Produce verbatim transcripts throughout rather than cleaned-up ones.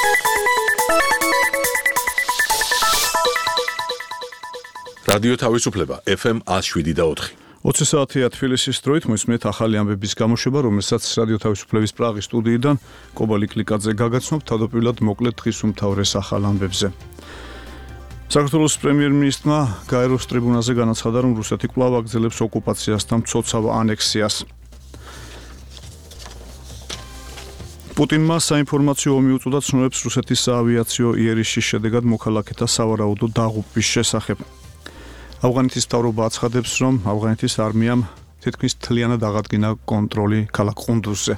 რადიო თავისუფლება ეფ ემ one oh seven და four. ოცი საათია თბილისის დროით მოისმენთ ახალი ამბების გამოშვება, რომელსაც რადიო თავისუფლების პრაღის სტუდიიდან კობალი კლიკაძე გაგაცნობ თავდაპირველად მოკლედ დღის უმთავრეს ახალ ამბებზე. საქართველოს პრემიერ-მინისტრმა გაეროს ტრიბუნაზე განაცხადა, რომ რუსეთი კვლავ აგრძელებს ოკუპაციას და მცოცავ ანექსიას. პუტინმა საინფორმაციო ომი უწოდა ცნობებს რუსეთის საავიაციო იერიშის შედეგად მოქალაქეთა სავარაუდო დაღუპვის შესახებ. ავღანეთის მთავრობა აცხადებს, რომ ავღანეთის არმიამ თითქმის მთლიანად აღადგინა კონტროლი ქალაქ ყუნდუზზე.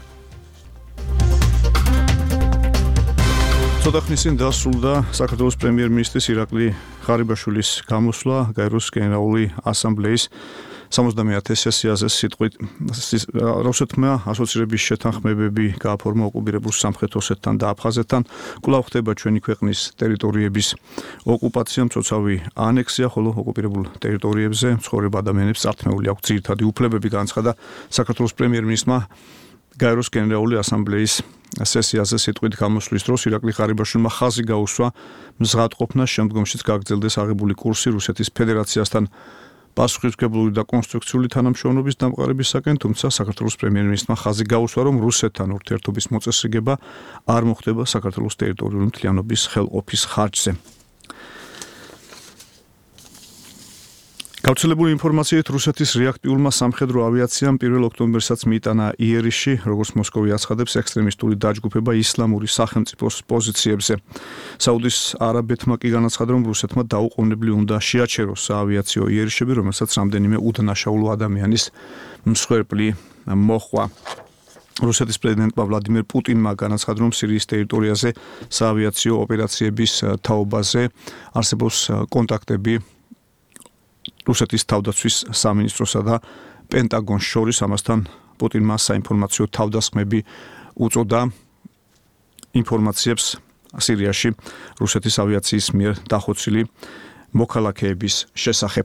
ცოტა ხნის წინ დასრულდა საქართველოს პრემიერ-მინისტრის ირაკლი ღარიბაშვილის გამოსვლა გაეროს გენერალური ასამბლეის სამოცდამეათე სესიაზე. სიტყვით რუსეთმა ასოცირების შეთანხმებები გააფორმა ოკუპირებულ სამხრეთ ოსეთთან და აფხაზეთთან. კვლავ ხდება ჩვენი ქვეყნის ტერიტორიების ოკუპაცია, მცოცავი ანექსია, ხოლო ოკუპირებულ ტერიტორიებზე მცხოვრებ ადამიანებს წართმეული აქვს ძირითადი უფლებები, განაცხადა საქართველოს პრემიერ-მინისტრმა გაეროს გენერალური ასამბლეის სესიაზე. სიტყვით გამოსვლის დროს ირაკლი ღარიბაშვილმა ხაზი გაუსვა მზღადყოფნას, შემდგომშიც გაგრძელდეს აღებული კურსი რუსეთის ფედერაციასთან პასუხისმგებლური და კონსტრუქციული თანამშრომლობის დამყარებისაკენ, თუმცა საქართველოს პრემიერ-მინისტრმა ხაზი გაუსვა, რომ რუსეთთან ურთიერთობის მოწესრიგება არ მოხდება საქართველოს ტერიტორიული მთლიანობის ხელყოფის ხარჯზე. გავრცელებული ინფორმაციით რუსეთის რეაქტიულმა სამხედრო ავიაციამ პირველ ოქტომბერსაც მიიტანა იერიში, როგორც მოსკოვი აცხადებს, ექსტრემისტული დაჯგუფება ისლამური სახელმწიფოს პოზიციებზე. საუდის არაბეთმა კი განაცხადა, რომ რუსეთმა დაუყოვნებლივ უნდა შეაჩეროს საავიაციო იერიშები, რომელსაც რამდენიმე უდანაშაულო ადამიანის მსხვერპლი მოჰყვა. რუსეთის პრეზიდენტმა ვლადიმერ პუტინმა განაცხადა, რომ სირიის ტერიტორიაზე საავიაციო ოპერაციების თაობაზე არსებობს კონტაქტები რუსეთის თავდაცვის სამინისტროსა და პენტაგონს შორის. ამასთან პუტინმა საინფორმაციო თავდასხმები უწოდა ინფორმაციებს სირიაში რუსეთის ავიაციის მიერ დახოცილი მოქალაქეების შესახებ.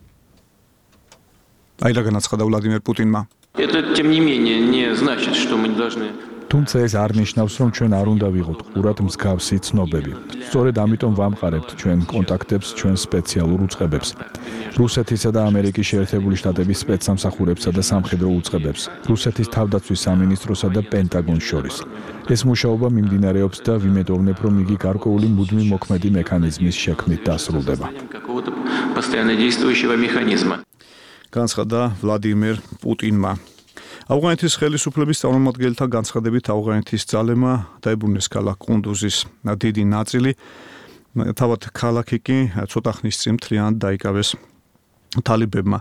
აი რა განაცხადა ვლადიმერ პუტინმა. Это тем не менее не значит, что мы не должны თუმცა ეს არ ნიშნავს, რომ ჩვენ არ უნდა ვიღოთ ყურად მსგავსი ცნობები. სწორედ ამიტომ ვამყარებთ ჩვენ კონტაქტებს, ჩვენ სპეციალურ უწყებებს, რუსეთისა და ამერიკის შეერთებული შტატების სპეცსამსახურებსა და სამხედრო უწყებებს, რუსეთის თავდაცვის სამინისტროსა და პენტაგონს შორის. ეს მუშაობა მიმდინარეობს და ვიმედოვნებ, რომ იგი გარკვეული მუდმივი მოქმედი მექანიზმის შექმნით დასრულდება. განაცხადა ვლადიმერ პუტინმა. ავღანეთის ხელისუფლების წარმომადგენელთა განცხადებით ავღანეთის ძალებმა დაიბრუნეს ქალაქ ყუნდუზის დიდი ნაწილი. თავად ქალაქი კი ცოტა ხნის წინ მთლიანად დაიკავეს თალიბებმა.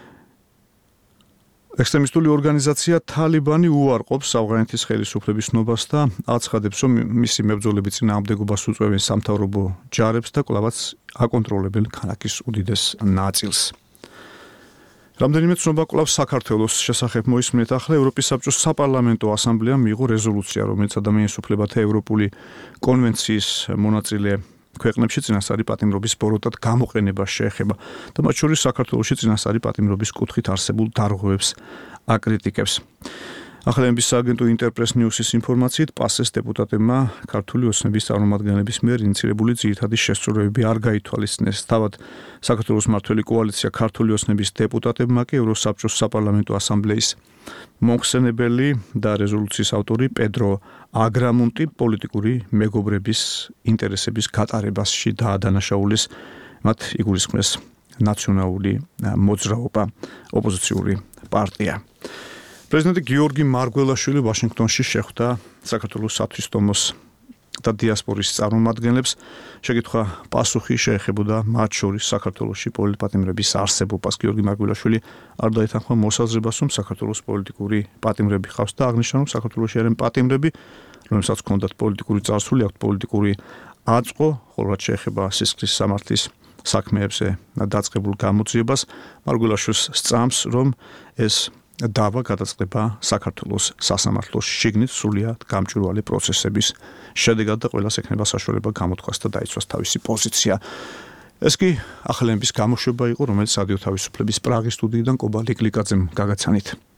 ექსტრემისტული ორგანიზაცია თალიბანი უარყოფს ავღანეთის ხელისუფლების ნობას და აცხადებს, რომ მისი მებრძოლები წინააღმდეგობას უწევენ სამთავრობო ჯარებს და კვლავაც აკონტროლებენ ქალაქის უდიდეს ნაწილს. რამდენიმე ცნობა კვლავ საქართველოს შესახებ მოისმენთ. ახლა ევროპის საბჭოს საპარლამენტო ასამბლეამ მიიღო რეზოლუცია, რომელიც ადამიანის უფლებათა ევროპული კონვენციის მონაწილე ქვეყნებში წინასწარი პატიმრობის ბოროტად გამოყენებას შეეხება და მათ შორის საქართველოში წინასწარი პატიმრობის კუთხით არსებულ დარღვევებს აკრიტიკებს. ახალების სააგენტო ინტერპრეს ნიუსის ინფორმაციით პასეს დეპუტატებმა ქართული ოცნების წარმომადგენლების მიერ ინიცირებული ძირითადი შესწორებები არ გაითვალისწინეს. თავად საქართველოს მმართველი კოალიცია ქართული ოცნების დეპუტატებმა კი ევროსაბჭოს საპარლამენტო ასამბლეის მომხსენებელი და რეზოლუციის ავტორი პედრო აგრამუნტი პოლიტიკური მეგობრების ინტერესების გატარებაში დაადანაშაულეს, მათ იგულისხმეს ნაციონალური მოძრაობა, ოპოზიციური პარტია. პრეზიდენტი გიორგი მარგველაშვილი ვაშინგტონში შეხვდა საქართველოს სათვისტომოს და დიასპორის წარმომადგენლებს. შეკითხვა პასუხი შეეხებოდა მათ შორის საქართველოში პოლიტპატიმრების არსებობას. გიორგი მარგველაშვილი არ დაეთანხმა მოსაზრებას, რომ საქართველოს პოლიტიკური პატიმრები ხავს და აღნიშნა, რომ საქართველოში არიან პატიმრები, რომელსაც ჰქონდათ პოლიტიკური წარსული, აქვთ პოლიტიკური აწყვო, ხოლო რაც შეეხება სისხლის სამართლის საქმეებზე დაწყებულ გამოძიებას. მარგველაშვილს სწამს, რომ ეს დავა გადაწყდება საქართველოს სასამართლოს შიგნით სრულიად გამჭვირვალე პროცესების შედეგად და ყველას ექნება საშუალება გამოთქვას და დაიცვას თავისი პოზიცია. ეს კი ახალების გამოშვება იყო, რომელიც რადიო თავისუფლების პრაღის სტუდიიდან კობალი კლიკაძემ გაგაცანით.